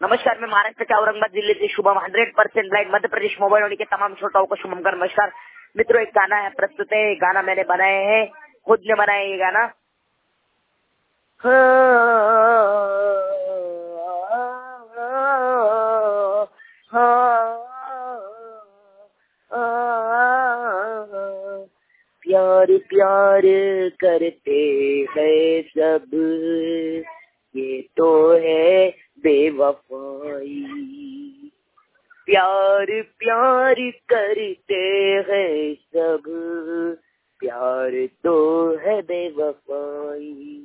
नमस्कार, मैं महाराष्ट्र के औरंगाबाद जिले से शुभम 100% ब्लाइंड मध्य प्रदेश मोबाइल वाली के तमाम श्रोताओं को शुभम कर नमस्कार। मित्रों, एक गाना है प्रस्तुत है। गाना मैंने बनाया है, खुद ने बनाया ये गाना। प्यार प्यार करते हैं सब, ये तो है बेवफाई। प्यार प्यार करते हैं सब, प्यार तो है बेवफाई।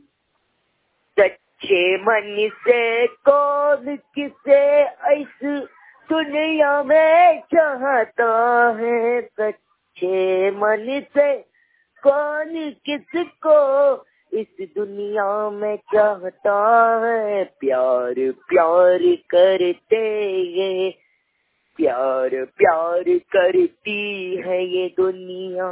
सच्चे मन से कौन किसे इस दुनिया में चाहता है, सच्चे मन से कौन किसको इस दुनिया में चाहता है। प्यार प्यार करते ये, प्यार प्यार करती है ये दुनिया।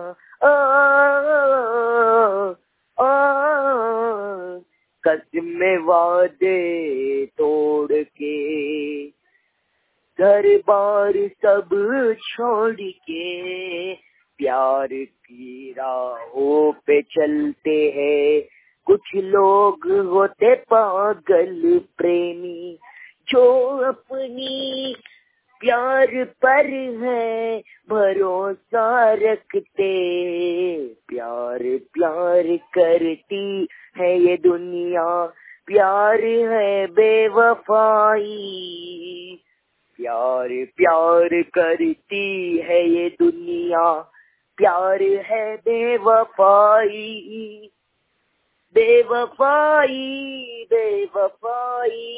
कसम वादे तोड़ के, घर बार सब छोड़ के, प्यार की राहों पे चलते हैं। कुछ लोग होते पागल प्रेमी, जो अपनी प्यार पर है भरोसा रखते। प्यार प्यार करती है ये दुनिया, प्यार है बेवफाई। प्यार प्यार करती है ये दुनिया, प्यार है बेवफाई। बेवफाई बेवफाई